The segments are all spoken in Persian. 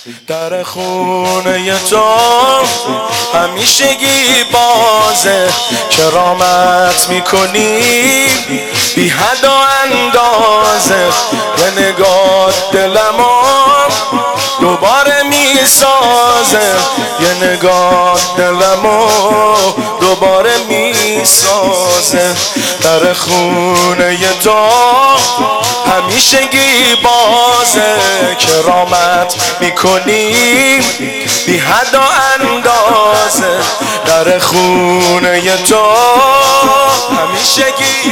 در خونه تو همیشگی بازه، کرامت میکنی بی حد و اندازه. یه نگاه دلمو دوباره میسازه، یه نگاه دلمو دوباره میسازه. در خونه تو همیشگی بازه، کرامت میکنی بی حد و اندازه. در خونه تو همیشگی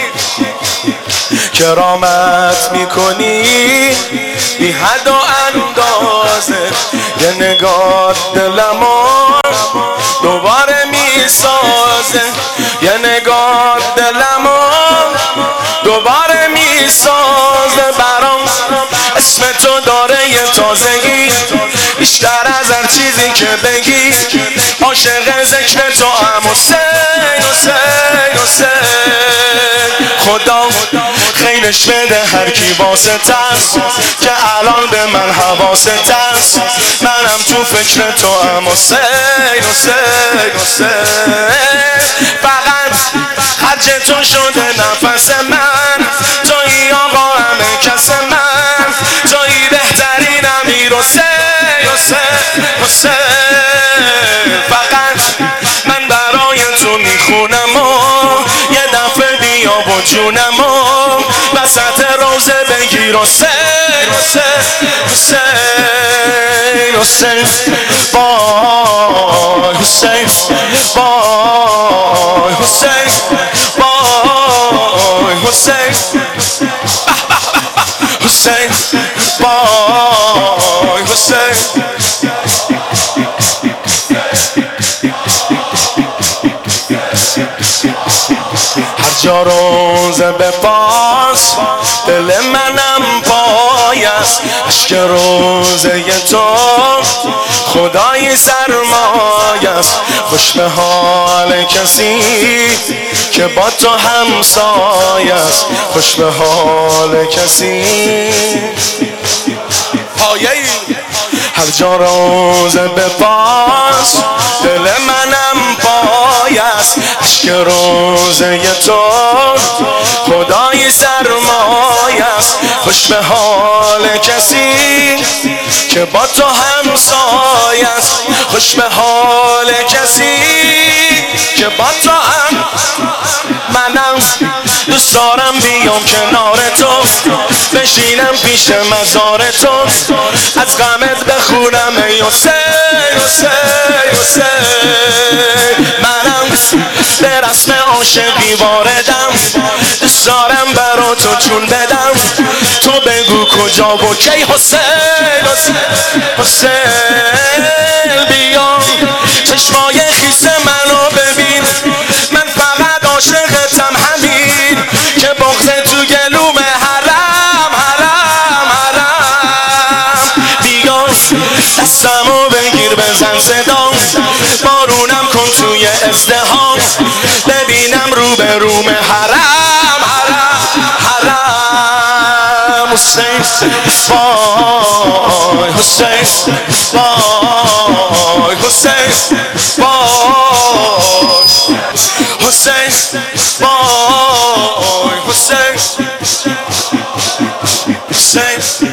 کرامت میکنی بی حد و اندازه. یه نگاه دلمو دوباره میسازه، یه نگاه دلمو دوباره میسازه. برام اسم تو داره یه تازگی، بیشتر از هر چیزی که بگی. عاشق ذکر تو ام حسین حسین حسین. خدا خیرش بده هر کی واسط است، که الان به من حواست است. منم تو فکر تو ام حسین حسین حسین. فقط خرج تو شده نفس من، تویی آقا همه کس من، تویی بهترین امیر حسین حسین حسین. فقط من برای تو میخونم و یه دفعه بیا و جونم و وسط روزه بگیر حسین حسین حسین حسین. وای حسین وای حسین وای حسین حسین وای حسین. هر جا روزه به پاس دل منم پای است. عشق روزه تو خدای سرمایه است. خوش به حال کسی که با تو همسایه است. خوش به حال کسی پایه‌ای. هر جا روزه به پاس دل منم پای است. عشق روزه تو خدای سرمایه است. خوش به حال کسی که با تو همسایه است. خوش به حال کسی که با تو هم. منم دوست دارم بیام کنار تو، بشینم پیش مزار تو، از غمت بخونم ای حسین حسین حسین. منم به رسم عاشقی واردم، دوست دارم برا تو جون بدم. تو بگو کجا و کی حسین حسین حسین. بیا چشمای خیس منو ببین، من فقط عاشقتم همین، که بغض تو گلوم حرم حرم حرم. بیا دستمو بگیر بزن صدام، بارونم کن توی ازدحام، ببینم رو به روم حرم حرم حرم. حسین وای حسین وای حسین وای حسین وای حسین حسین.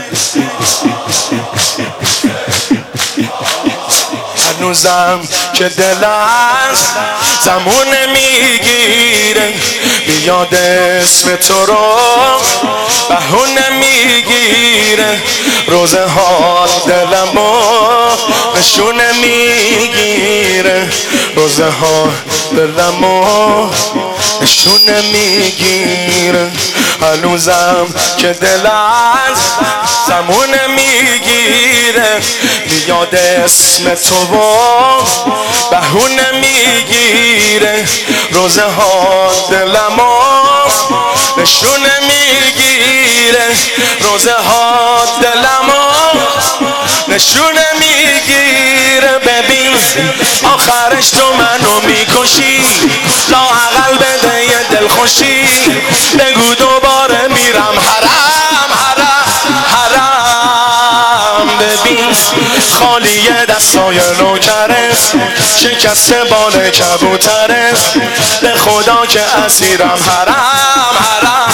هنوزم که دل از زمونه میگیره، بیاد اسم تو رو بهونه میگیره. روزه ها دلمو نشونه میگیره، روزه ها دلمو نشونه میگیره. هنوزم که دل از زمونه میگیره، بیاد اسم تو بهونه میگیره. روزه ها دلمو نشونه میگیره، روزه ها دلمو نشونه میگیره. ببین آخرش تو منو میکشی، لااقل بده یه دلخوشی. بگو دوباره میرم حرم حرم حرم. ببین خالی دستای نوکرت شکسته بال کبوترت به خدا که اسیرم حرم حرم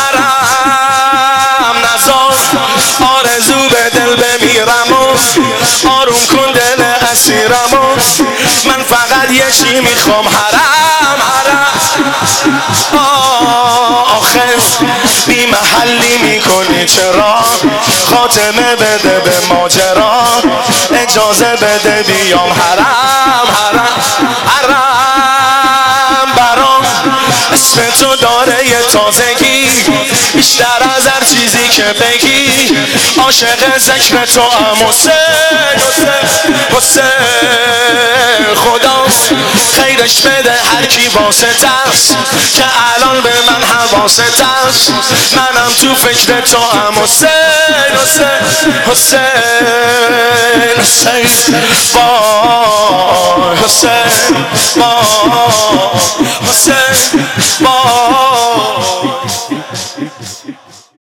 حرم نزار آرزو به دل بمیرم و آروم کن دل اسیرم و من فقط یه چی میخوام حرم حرم آخه بی محلی میکنی چرا خاتمه بده به ماجرا اجازه بده بیام حرم حرم حرم برام اسم تو داره یه تازگی بیشتر از هر چیزی که بگی عاشق ذکر تو ام حسین حسین خدا خیرش بده هر کی واسه ترس که الان به من حواسه ترس منم تو فکر تو ام حسین حسین حسین حسین وای حسین وای حسین وای